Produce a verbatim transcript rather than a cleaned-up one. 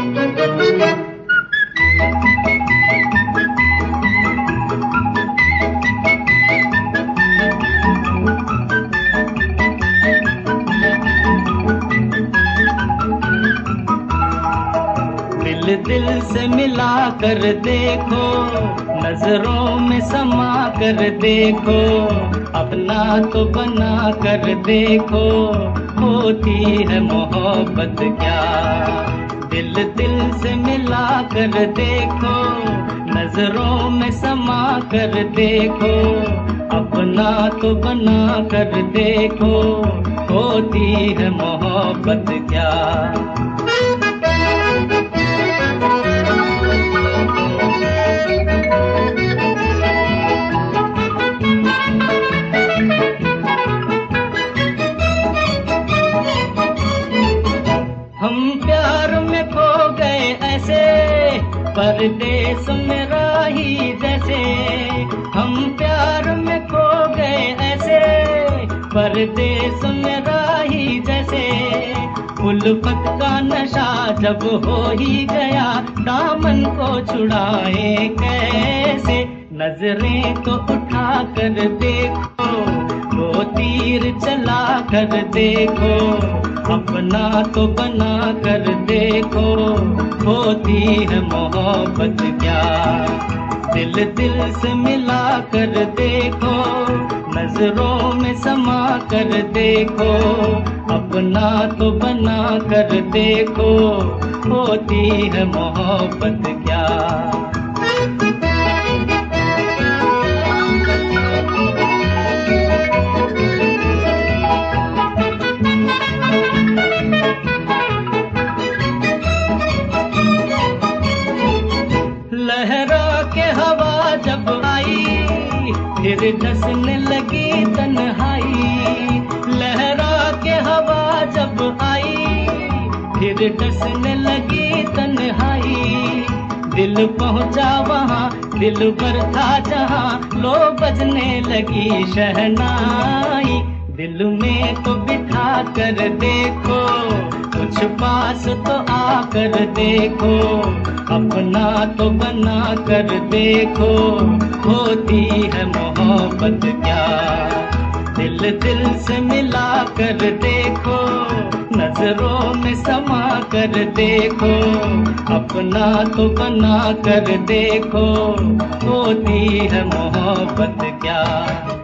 दिल दिल से मिला कर देखो, नजरों में समा कर देखो, अपना तो बना कर देखो, होती है मोहब्बत क्या। दिल दिल से मिला कर देखो, नजरों में समा कर देखो, अपना तो बना कर देखो, होती है मोहब्बत क्या। हम प्यार में खो गए ऐसे, परदेस में राही जैसे। हम प्यार में खो गए ऐसे, परदेस में राही जैसे। उल्फत का नशा जब हो ही गया, दामन को छुड़ाए कैसे। नजरें तो उठा कर देखो, वो तीर चला कर देखो, अपना तो बना कर देखो, होती है मोहब्बत क्या। दिल दिल से मिला कर देखो, नजरों में समा कर देखो, अपना तो बना कर देखो, होती है मोहब्बत क्या। लहरा के हवा जब आई, फिर डसने लगी तन्हाई। लहरा के हवा जब आई, फिर डसने लगी तन्हाई। दिल पहुंचा वहाँ, दिल भर था जहाँ, लो बजने लगी शहनाई। दिल में तो बिठा कर देखो, कुछ पास तो आकर देखो, अपना तो बना कर देखो, होती है मोहब्बत क्या। दिल दिल से मिला कर देखो, नजरों में समा कर देखो, अपना तो बना कर देखो, होती है मोहब्बत क्या।